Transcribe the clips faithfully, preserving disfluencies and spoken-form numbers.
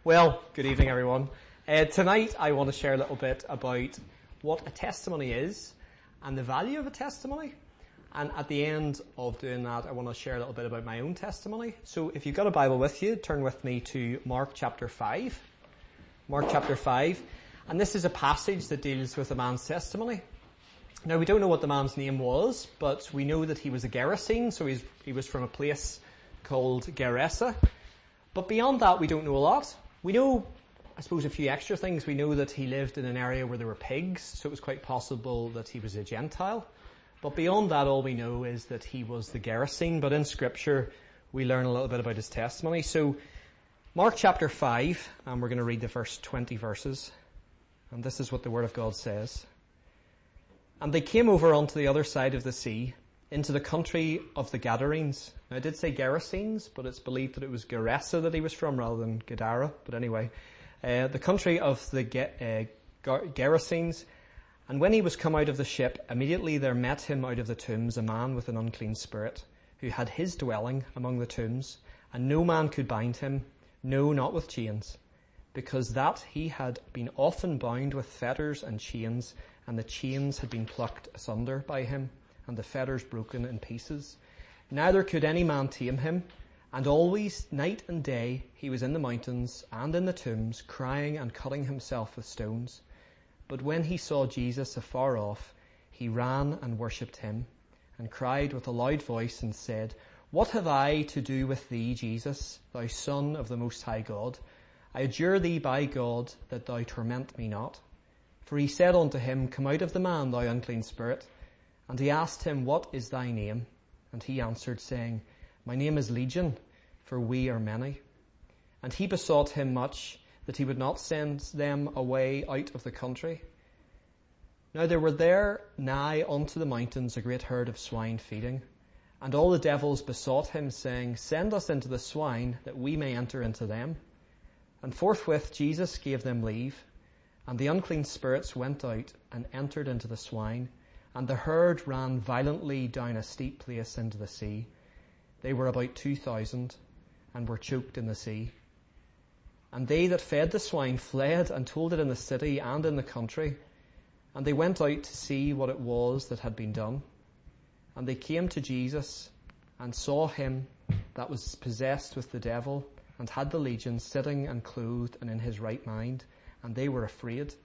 Well, good evening everyone. Uh, tonight I want to share a little bit about what a testimony is and the value of a testimony. And at the end of doing that, I want to share a little bit about my own testimony. So if you've got a Bible with you, turn with me to Mark chapter five. Mark chapter five. And this is a passage that deals with a man's testimony. Now we don't know what the man's name was, but we know that he was a Gerasene, so he's, he was from a place called Gerasa. But beyond that, we don't know a lot. We know, I suppose, a few extra things. We know that he lived in an area where there were pigs, so it was quite possible that he was a Gentile. But beyond that, all we know is that he was the Gerasene. But in Scripture, we learn a little bit about his testimony. So, Mark chapter five, and we're going to read the first twenty verses. And this is what the Word of God says. And they came over onto the other side of the sea, into the country of the Gadarenes. Now, I did say Gerasenes, but it's believed that it was Gerasa that he was from rather than Gadara. But anyway, uh, the country of the Ge- uh, Gerasenes. And when he was come out of the ship, immediately there met him out of the tombs a man with an unclean spirit, who had his dwelling among the tombs, and no man could bind him, no, not with chains, because that he had been often bound with fetters and chains, and the chains had been plucked asunder by him, and the fetters broken in pieces. Neither could any man tame him, and always, night and day, he was in the mountains and in the tombs, crying and cutting himself with stones. But when he saw Jesus afar off, he ran and worshipped him, and cried with a loud voice and said, What have I to do with thee, Jesus, thou Son of the Most High God? I adjure thee by God that thou torment me not. For he said unto him, Come out of the man, thou unclean spirit. And he asked him, What is thy name? And he answered, saying, My name is Legion, for we are many. And he besought him much that he would not send them away out of the country. Now there were there nigh unto the mountains a great herd of swine feeding. And all the devils besought him, saying, Send us into the swine, that we may enter into them. And forthwith Jesus gave them leave. And the unclean spirits went out and entered into the swine. And the herd ran violently down a steep place into the sea. They were about two thousand, and were choked in the sea. And they that fed the swine fled and told it in the city and in the country. And they went out to see what it was that had been done. And they came to Jesus, and saw him that was possessed with the devil, and had the legion, sitting and clothed and in his right mind. And they were afraid.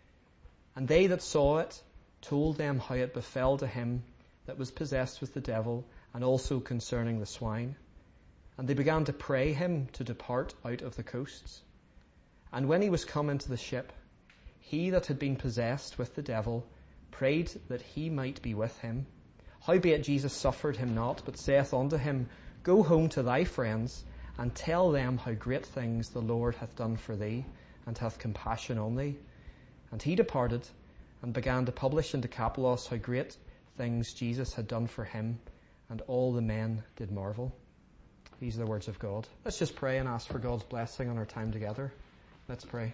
And they that saw it told them how it befell to him that was possessed with the devil, and also concerning the swine. And they began to pray him to depart out of the coasts. And when he was come into the ship, he that had been possessed with the devil prayed that he might be with him. Howbeit Jesus suffered him not, but saith unto him, Go home to thy friends, and tell them how great things the Lord hath done for thee, and hath compassion on thee. And he departed, and began to publish in Decapolis how great things Jesus had done for him, and all the men did marvel. These are the words of God. Let's just pray and ask for God's blessing on our time together. Let's pray.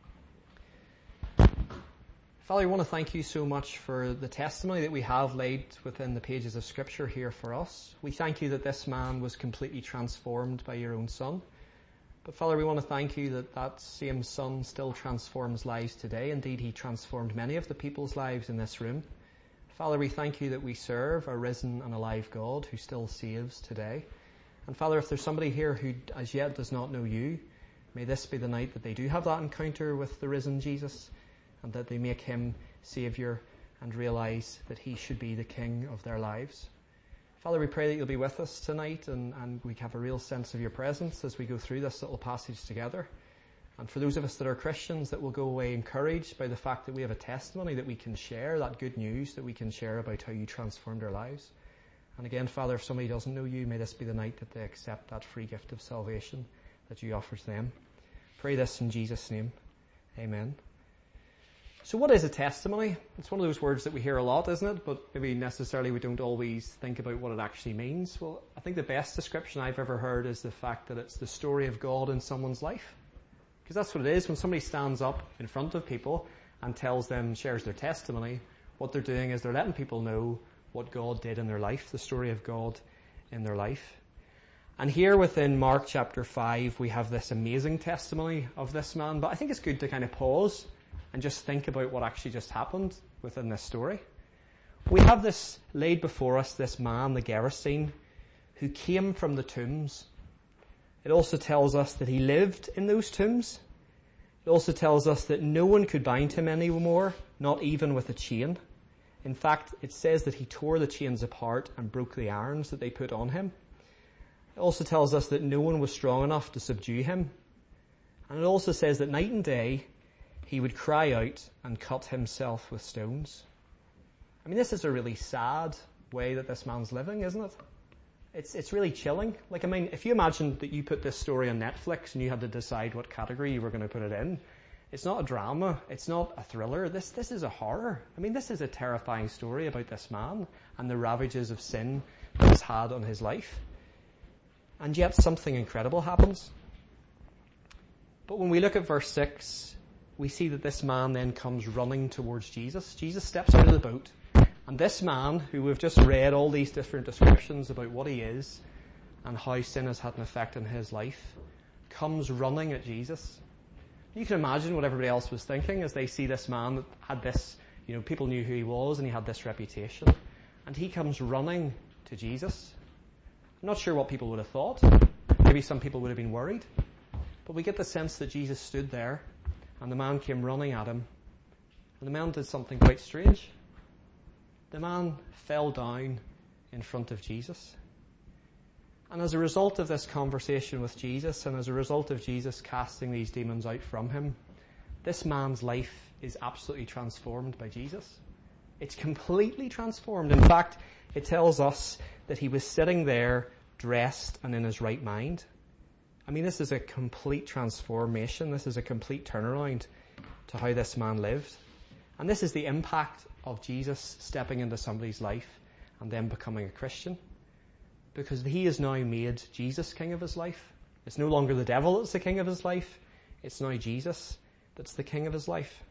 Father, I want to thank you so much for the testimony that we have laid within the pages of Scripture here for us. We thank you that this man was completely transformed by your own Son. But Father, we want to thank you that that same Son still transforms lives today. Indeed, he transformed many of the people's lives in this room. Father, we thank you that we serve a risen and alive God who still saves today. And Father, if there's somebody here who as yet does not know you, may this be the night that they do have that encounter with the risen Jesus, and that they make him Saviour and realise that he should be the King of their lives. Father, we pray that you'll be with us tonight, and, and we have a real sense of your presence as we go through this little passage together. And for those of us that are Christians, that will go away encouraged by the fact that we have a testimony that we can share, that good news that we can share about how you transformed our lives. And again, Father, if somebody doesn't know you, may this be the night that they accept that free gift of salvation that you offer to them. Pray this in Jesus' name. Amen. So what is a testimony? It's one of those words that we hear a lot, isn't it? But maybe necessarily we don't always think about what it actually means. Well, I think the best description I've ever heard is the fact that it's the story of God in someone's life. Because that's what it is. When somebody stands up in front of people and tells them, shares their testimony, what they're doing is they're letting people know what God did in their life, the story of God in their life. And here within Mark chapter five, we have this amazing testimony of this man, but I think it's good to kind of pause and just think about what actually just happened within this story. We have this laid before us, this man, the Gerasene, who came from the tombs. It also tells us that he lived in those tombs. It also tells us that no one could bind him anymore, not even with a chain. In fact, it says that he tore the chains apart and broke the irons that they put on him. It also tells us that no one was strong enough to subdue him. And it also says that night and day he would cry out and cut himself with stones. I mean, this is a really sad way that this man's living, isn't it? It's it's really chilling. Like, I mean, if you imagine that you put this story on Netflix and you had to decide what category you were going to put it in, it's not a drama, it's not a thriller, this this is a horror. I mean, this is a terrifying story about this man and the ravages of sin that he's had on his life. And yet something incredible happens. But when we look at verse six, we see that this man then comes running towards Jesus. Jesus steps out of the boat, and this man, who we've just read all these different descriptions about what he is and how sin has had an effect on his life, comes running at Jesus. You can imagine what everybody else was thinking as they see this man that had this, you know, people knew who he was and he had this reputation. And he comes running to Jesus. I'm not sure what people would have thought. Maybe some people would have been worried. But we get the sense that Jesus stood there and the man came running at him. And the man did something quite strange. The man fell down in front of Jesus. And as a result of this conversation with Jesus, and as a result of Jesus casting these demons out from him, this man's life is absolutely transformed by Jesus. It's completely transformed. In fact, it tells us that he was sitting there dressed and in his right mind. I mean, this is a complete transformation. This is a complete turnaround to how this man lived. And this is the impact of Jesus stepping into somebody's life and then becoming a Christian. Because he has now made Jesus king of his life. It's no longer the devil that's the king of his life. It's now Jesus that's the king of his life.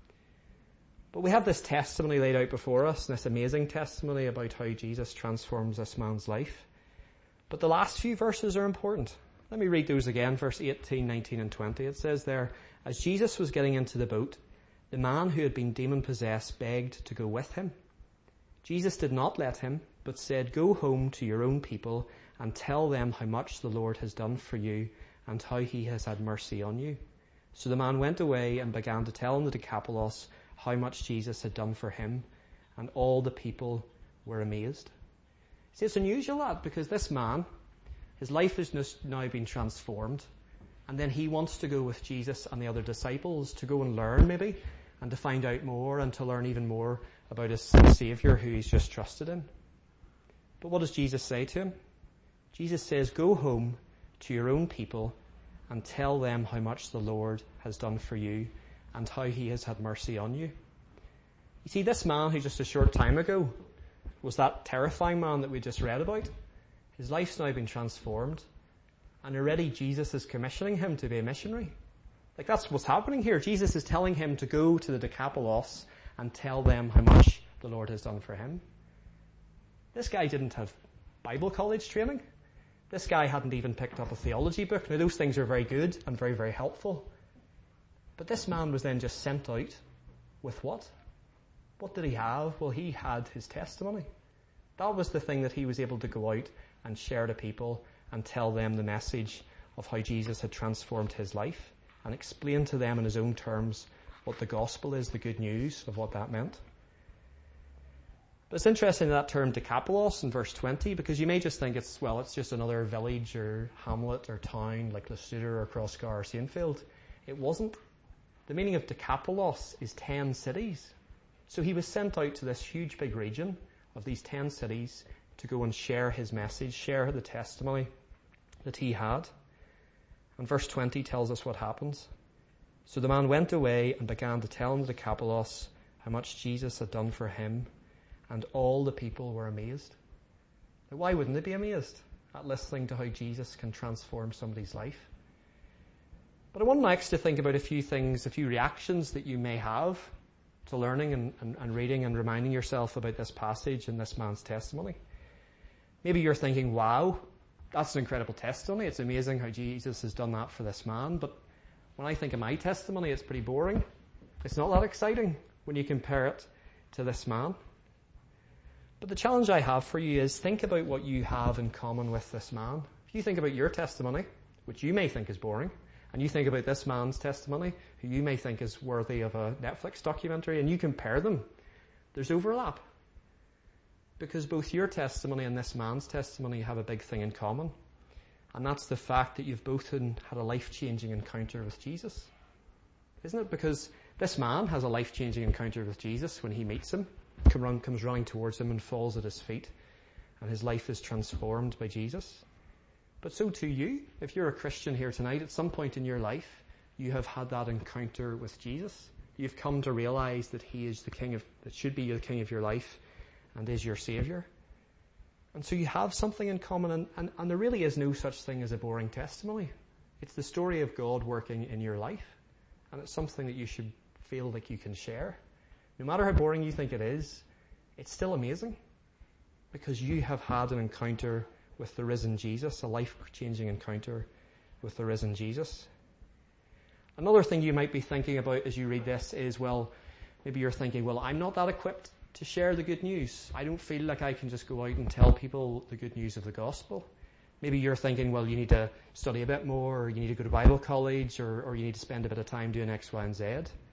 But we have this testimony laid out before us, this amazing testimony about how Jesus transforms this man's life. But the last few verses are important. Let me read those again, verse eighteen, nineteen and twenty. It says there, as Jesus was getting into the boat, the man who had been demon-possessed begged to go with him. Jesus did not let him, but said, go home to your own people and tell them how much the Lord has done for you and how he has had mercy on you. So the man went away and began to tell in the Decapolis how much Jesus had done for him, and all the people were amazed. See, it's unusual that because this man, his life has now been transformed, and then he wants to go with Jesus and the other disciples to go and learn maybe, and to find out more and to learn even more about his Saviour who he's just trusted in. But what does Jesus say to him? Jesus says, go home to your own people and tell them how much the Lord has done for you and how he has had mercy on you. You see, this man who just a short time ago was that terrifying man that we just read about, his life's now been transformed, and already Jesus is commissioning him to be a missionary. Like, that's what's happening here. Jesus is telling him to go to the Decapolis and tell them how much the Lord has done for him. This guy didn't have Bible college training. This guy hadn't even picked up a theology book. Now, those things are very good and very, very helpful. But this man was then just sent out with what? What did he have? Well, he had his testimony. That was the thing that he was able to go out and share to people and tell them the message of how Jesus had transformed his life and explain to them in his own terms what the gospel is, the good news of what that meant. But it's interesting that term Decapolis in verse twenty, because you may just think it's, well, it's just another village or hamlet or town like Leicester or Crossgar or Saintfield. It wasn't. The meaning of Decapolis is ten cities. So he was sent out to this huge big region of these ten cities to go and share his message, share the testimony that he had. And verse twenty tells us what happens. So the man went away and began to tell in the Decapolis how much Jesus had done for him, and all the people were amazed. Now, why wouldn't they be amazed at listening to how Jesus can transform somebody's life? But I want next to think about a few things, a few reactions that you may have to learning and, and, and reading and reminding yourself about this passage and this man's testimony. Maybe you're thinking, wow, that's an incredible testimony. It's amazing how Jesus has done that for this man. But when I think of my testimony, it's pretty boring. It's not that exciting when you compare it to this man. But the challenge I have for you is think about what you have in common with this man. If you think about your testimony, which you may think is boring, and you think about this man's testimony, who you may think is worthy of a Netflix documentary, and you compare them, there's overlap. Because both your testimony and this man's testimony have a big thing in common. And that's the fact that you've both had a life-changing encounter with Jesus. Isn't it? Because this man has a life-changing encounter with Jesus when he meets him, comes running towards him and falls at his feet, and his life is transformed by Jesus. But so too you. If you're a Christian here tonight, at some point in your life, you have had that encounter with Jesus. You've come to realize that he is the king of, that should be the king of your life and is your Savior. And so you have something in common, and, and, and there really is no such thing as a boring testimony. It's the story of God working in your life, and it's something that you should feel like you can share. No matter how boring you think it is, it's still amazing, because you have had an encounter with the risen Jesus, a life-changing encounter with the risen Jesus. Another thing you might be thinking about as you read this is, well, maybe you're thinking, well, I'm not that equipped to share the good news. I don't feel like I can just go out and tell people the good news of the gospel. Maybe you're thinking, well, you need to study a bit more, or you need to go to Bible college, or, or you need to spend a bit of time doing X, Y, and Z.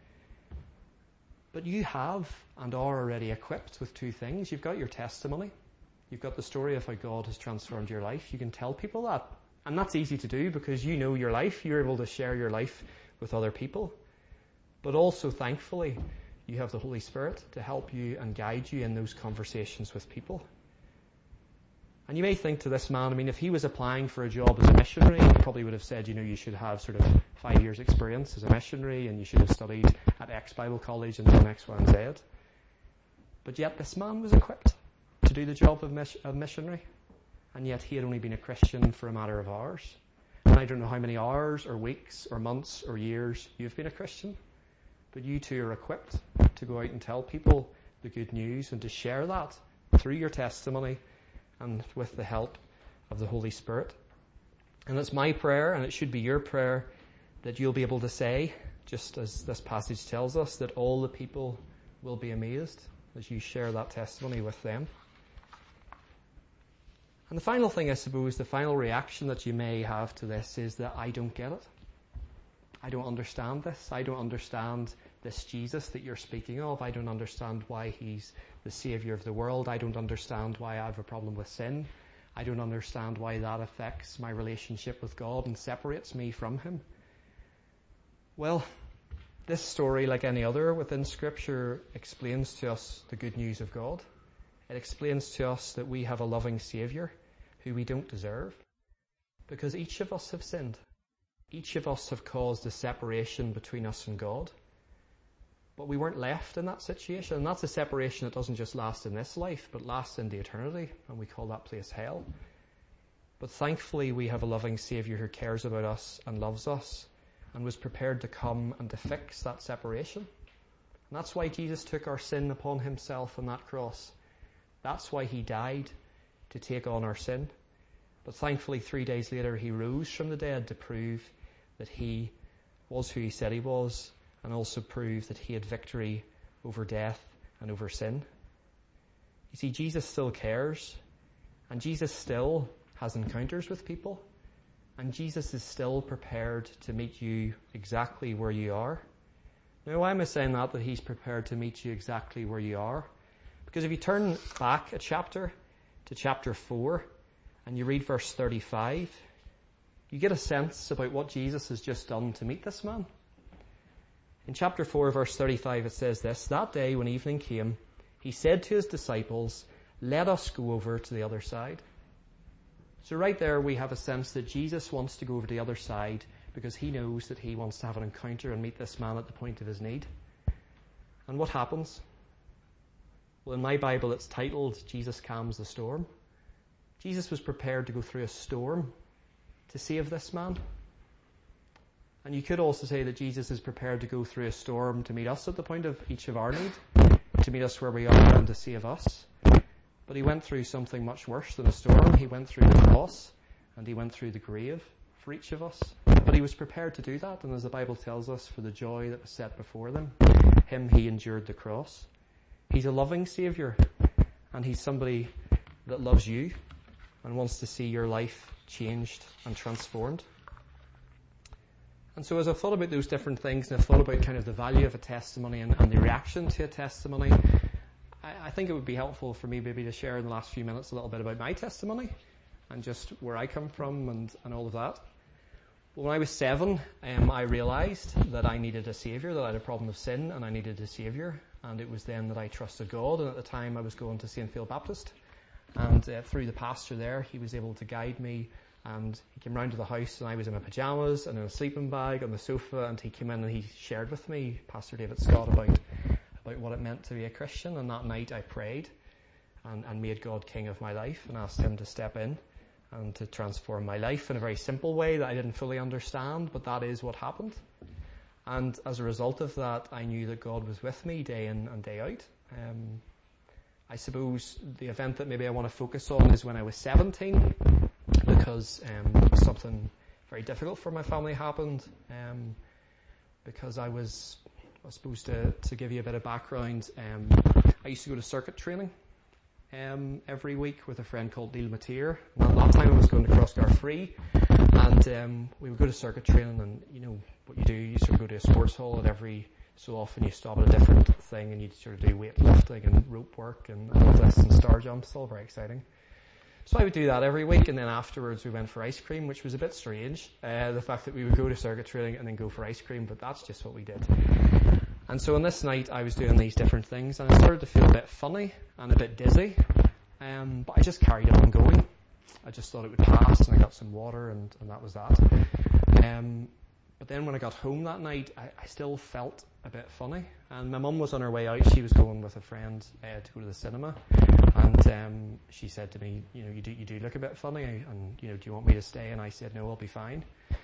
But you have and are already equipped with two things. You've got your testimony. You've got the story of how God has transformed your life. You can tell people that. And that's easy to do because you know your life. You're able to share your life with other people. But also, thankfully, you have the Holy Spirit to help you and guide you in those conversations with people. And you may think to this man, I mean, if he was applying for a job as a missionary, he probably would have said, you know, you should have sort of five years experience as a missionary, and you should have studied at X Bible College and done X, Y, and Z. But yet this man was equipped to do the job of, mis- of missionary, and yet he had only been a Christian for a matter of hours. And I don't know how many hours or weeks or months or years you've been a Christian, but you too are equipped to go out and tell people the good news and to share that through your testimony and with the help of the Holy Spirit. And it's my prayer, and it should be your prayer, that you'll be able to say, just as this passage tells us, that all the people will be amazed as you share that testimony with them. And the final thing, I suppose, the final reaction that you may have to this is that I don't get it. I don't understand this. I don't understand this Jesus that you're speaking of. I don't understand why he's the Savior of the world. I don't understand why I have a problem with sin. I don't understand why that affects my relationship with God and separates me from him. Well, this story, like any other within Scripture, explains to us the good news of God. It explains to us that we have a loving Savior who we don't deserve, because each of us have sinned. Each of us have caused a separation between us and God. But we weren't left in that situation. And that's a separation that doesn't just last in this life, but lasts into eternity. And we call that place hell. But thankfully, we have a loving Savior who cares about us and loves us and was prepared to come and to fix that separation. And that's why Jesus took our sin upon himself on that cross. That's why he died, to take on our sin. But thankfully, three days later, he rose from the dead to prove that he was who he said he was, and also prove that he had victory over death and over sin. You see, Jesus still cares, and Jesus still has encounters with people, and Jesus is still prepared to meet you exactly where you are. Now, why am I saying that, that he's prepared to meet you exactly where you are? Because if you turn back a chapter to chapter four, and you read verse thirty-five, you get a sense about what Jesus has just done to meet this man. In chapter four, verse thirty-five, it says this: "That day when evening came, he said to his disciples, 'Let us go over to the other side.'" So right there we have a sense that Jesus wants to go over to the other side because he knows that he wants to have an encounter and meet this man at the point of his need. And what happens? Well, in my Bible it's titled, "Jesus Calms the Storm." Jesus was prepared to go through a storm to save this man. And you could also say that Jesus is prepared to go through a storm to meet us at the point of each of our need, to meet us where we are and to save us. But he went through something much worse than a storm. He went through the cross, and he went through the grave for each of us. But he was prepared to do that, and as the Bible tells us, for the joy that was set before them, him he endured the cross. He's a loving Saviour, and he's somebody that loves you and wants to see your life changed and transformed. And so as I've thought about those different things, and I've thought about kind of the value of a testimony and, and the reaction to a testimony, I, I think it would be helpful for me maybe to share in the last few minutes a little bit about my testimony and just where I come from and, and all of that. When I was seven, um, I realised that I needed a saviour, that I had a problem of sin and I needed a saviour. And it was then that I trusted God. And at the time I was going to Saint Phil Baptist. And uh, through the pastor there, he was able to guide me. And he came round to the house and I was in my pyjamas and in a sleeping bag on the sofa. And he came in and he shared with me, Pastor David Scott, about, about what it meant to be a Christian. And that night I prayed and, and made God king of my life and asked him to step in and to transform my life in a very simple way that I didn't fully understand, but that is what happened. And as a result of that, I knew that God was with me day in and day out. Um, I suppose the event that maybe I want to focus on is when I was seventeen, because um, something very difficult for my family happened. Um, because I was, I suppose to, to give you a bit of background, um, I used to go to circuit training Um, every week with a friend called Neil Mateer. And at that time I was going to Crossgar Free, and um, we would go to circuit training, and you know what you do, you sort of go to a sports hall, and every so often you stop at a different thing and you sort of do weightlifting and rope work and all this and star jumps, all very exciting. So I would do that every week, and then afterwards we went for ice cream, which was a bit strange, uh, the fact that we would go to circuit training and then go for ice cream, but that's just what we did. And so on this night, I was doing these different things, and I started to feel a bit funny and a bit dizzy, um, but I just carried on going. I just thought it would pass, and I got some water, and, and that was that. Um, but then when I got home that night, I, I still felt a bit funny, and my mum was on her way out. She was going with a friend uh, to go to the cinema, and um, she said to me, you know, you do, you do look a bit funny, and, you know, do you want me to stay? And I said, no, I'll be fine.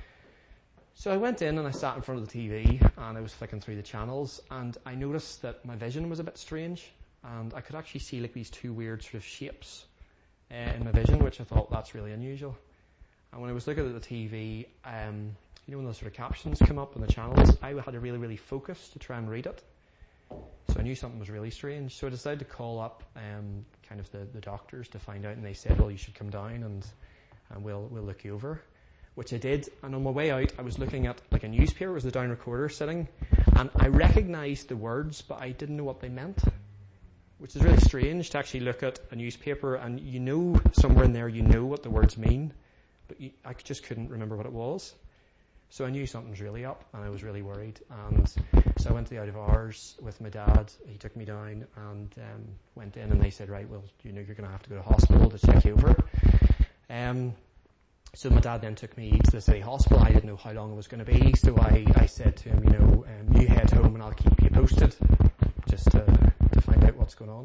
So I went in and I sat in front of the T V and I was flicking through the channels, and I noticed that my vision was a bit strange, and I could actually see like these two weird sort of shapes uh, in my vision, which I thought that's really unusual. And when I was looking at the T V, um, you know when those sort of captions come up on the channels, I had to really, really focus to try and read it. So I knew something was really strange. So I decided to call up um, kind of the, the doctors to find out, and they said, well, you should come down and, and we'll we'll look you over. Which I did, and on my way out I was looking at like a newspaper. It was the Down Recorder sitting, and I recognised the words, but I didn't know what they meant, which is really strange to actually look at a newspaper and you know somewhere in there you know what the words mean, but you, I just couldn't remember what it was. So I knew something was really up, and I was really worried, and so I went to the out of hours with my dad. He took me down and um, went in, and they said, right, well, you know, you're going to have to go to hospital to check you over. Um, So my dad then took me to the city hospital. I didn't know how long it was going to be, so I, I said to him, you know, um, you head home and I'll keep you posted, just to, to find out what's going on.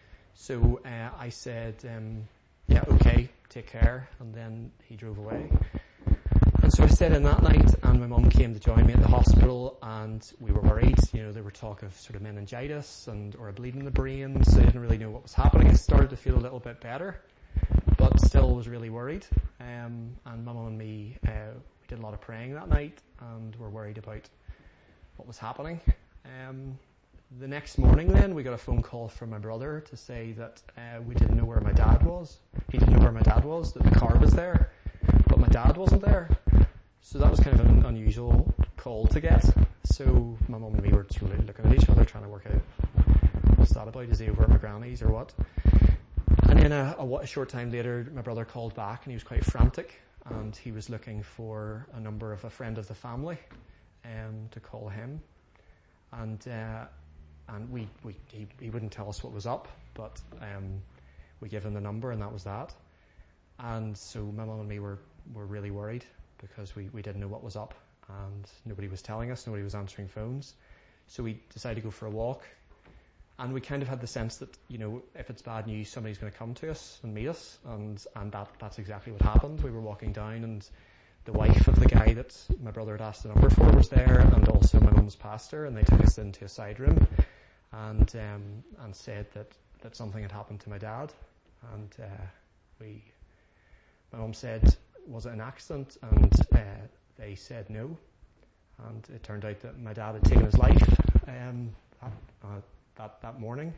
So uh, I said, um, yeah, okay, take care, and then he drove away. And so I stayed in that night, and my mum came to join me at the hospital, and we were worried. You know, there were talk of sort of meningitis and or a bleed in the brain, so I didn't really know what was happening. I started to feel a little bit better, but still was really worried. Um, and my mum and me, uh, we did a lot of praying that night, and were worried about what was happening. Um, the next morning then, we got a phone call from my brother to say that uh, we didn't know where my dad was. He didn't know where my dad was, that the car was there, but my dad wasn't there. So that was kind of an unusual call to get. So my mum and me were sort of looking at each other, trying to work out, what's that about? Is he over at my granny's or what? And then a, a, a short time later, my brother called back, and he was quite frantic, and he was looking for a number of a friend of the family um, to call him. And uh, and we, we he, he wouldn't tell us what was up, but um, we gave him the number, and that was that. And so my mum and me were, were really worried, because we, we didn't know what was up, and nobody was telling us, nobody was answering phones. So we decided to go for a walk. And we kind of had the sense that, you know, if it's bad news, somebody's going to come to us and meet us, and and that that's exactly what happened. We were walking down, and the wife of the guy that my brother had asked the number for was there, and also my mum's pastor, and they took us into a side room, and um, and said that, that something had happened to my dad, and uh, we, my mum said, was it an accident? And uh, they said no. And it turned out that my dad had taken his life um, that, uh, that that morning.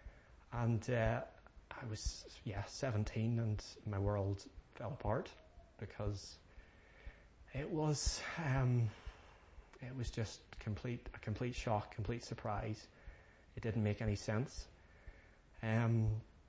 And uh, I was, yeah, seventeen, and my world fell apart because it was um, it was just complete a complete shock, complete surprise. It didn't make any sense. Um,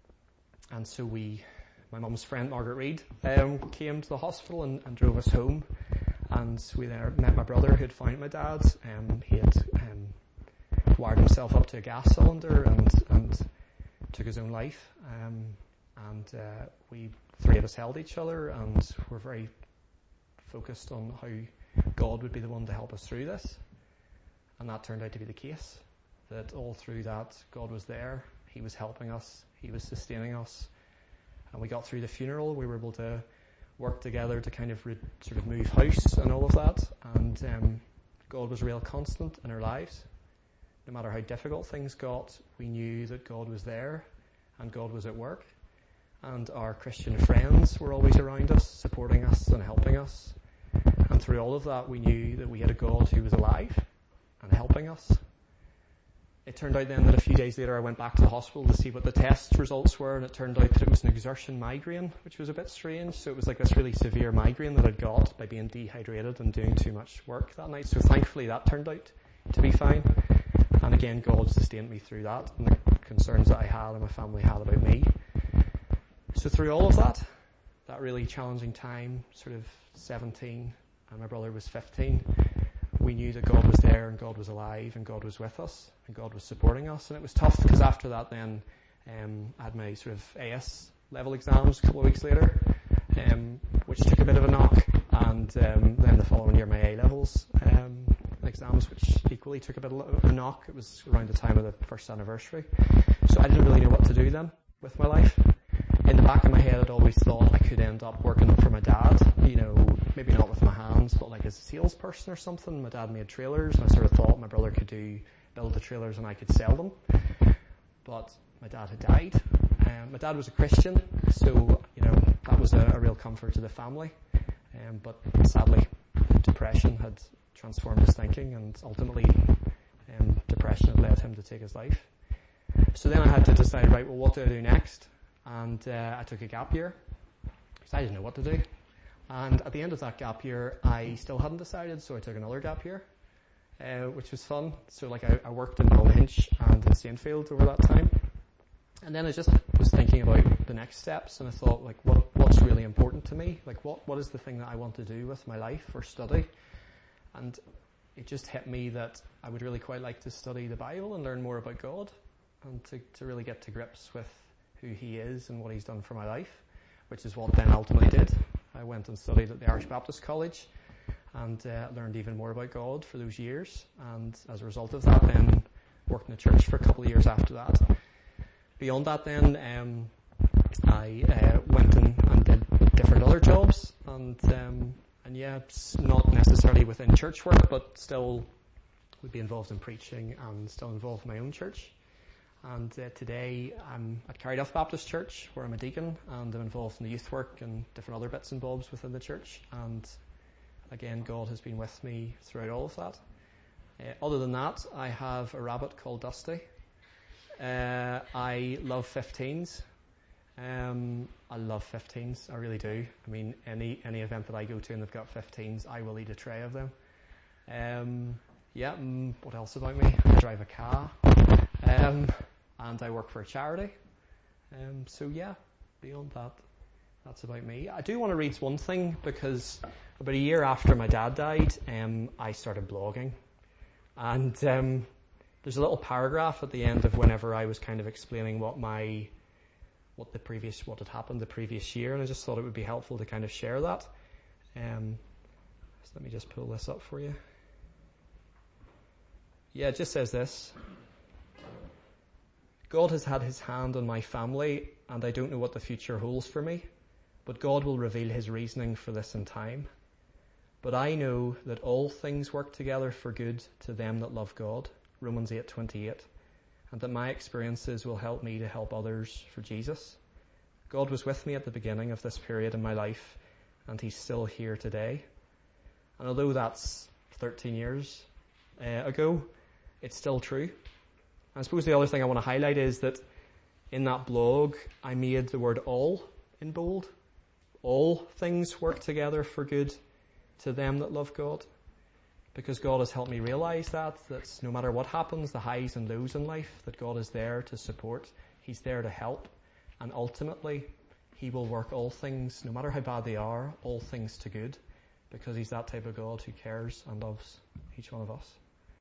and so we, my mum's friend Margaret Reid, um, came to the hospital and, and drove us home. And we there met my brother who had found my dad. Um, he had um, wired himself up to a gas cylinder and, and took his own life. Um, and uh, we, three of us held each other and were very focused on how God would be the one to help us through this. And that turned out to be the case. That all through that, God was there. He was helping us. He was sustaining us. And we got through the funeral. We were able to work together to kind of re- sort of move house and all of that. And um, God was a real constant in our lives. No matter how difficult things got, we knew that God was there and God was at work. And our Christian friends were always around us, supporting us and helping us. And through all of that, we knew that we had a God who was alive and helping us. It turned out then that a few days later I went back to the hospital to see what the test results were, and it turned out that it was an exertion migraine, which was a bit strange. So it was like this really severe migraine that I'd got by being dehydrated and doing too much work that night. So thankfully that turned out to be fine. And again, God sustained me through that and the concerns that I had and my family had about me. So through all of that, that really challenging time, sort of seventeen, and my brother was fifteen, we knew that God was there and God was alive and God was with us and God was supporting us. And it was tough because after that then um, I had my sort of A S level exams a couple of weeks later, um, which took a bit of a knock. And um, then the following year my A levels um, exams, which equally took a bit of a knock. It was around the time of the first anniversary. So I didn't really know what to do then with my life. In the back of my head, I'd always thought I could end up working for my dad, you know, maybe not with my hands, but like as a salesperson or something. My dad made trailers, and I sort of thought my brother could do, build the trailers and I could sell them. But my dad had died. Um, my dad was a Christian, so, you know, that was a, a real comfort to the family. Um, but sadly, depression had transformed his thinking, and ultimately um, depression had led him to take his life. So then I had to decide, right, well, what do I do next? And uh, I took a gap year, because I didn't know what to do. And at the end of that gap year, I still hadn't decided, so I took another gap year, uh, which was fun. So like I, I worked in Ballyhinch and in Saintfield over that time. And then I just was thinking about the next steps, and I thought, like, what what's really important to me? Like, what what is the thing that I want to do with my life or study? And it just hit me that I would really quite like to study the Bible and learn more about God, and to, to really get to grips with who he is and what he's done for my life, which is what then ultimately did. I went and studied at the Irish Baptist College and uh, learned even more about God for those years, and as a result of that then worked in the church for a couple of years after that. Beyond that then, um, I uh, went in and did different other jobs, and um, and yeah, not necessarily within church work, but still would be involved in preaching and still involved in my own church. And uh, today I'm at Carryduff Baptist Church, where I'm a deacon, and I'm involved in the youth work and different other bits and bobs within the church. And again, God has been with me throughout all of that. Uh, other than that, I have a rabbit called Dusty. Uh, I love fifteens. Um, I love fifteens, I really do. I mean, any any event that I go to and they've got fifteens, I will eat a tray of them. Um, yeah, mm, what else about me? I drive a car. Um, and I work for a charity. Um, so yeah, beyond that, that's about me. I do want to read one thing, because about a year after my dad died, um, I started blogging. And um, there's a little paragraph at the end of whenever I was kind of explaining what my, what the previous, what had happened the previous year, and I just thought it would be helpful to kind of share that. Um, so let me just pull this up for you. Yeah, it just says this. God has had his hand on my family, and I don't know what the future holds for me, but God will reveal his reasoning for this in time. But I know that all things work together for good to them that love God, Romans eight twenty-eight, and that my experiences will help me to help others for Jesus. God was with me at the beginning of this period in my life, and he's still here today. And although that's thirteen years uh, ago, it's still true. I suppose the other thing I want to highlight is that in that blog, I made the word all in bold. All things work together for good to them that love God. Because God has helped me realize that, that no matter what happens, the highs and lows in life, that God is there to support. He's there to help. And ultimately, he will work all things, no matter how bad they are, all things to good. Because he's that type of God who cares and loves each one of us.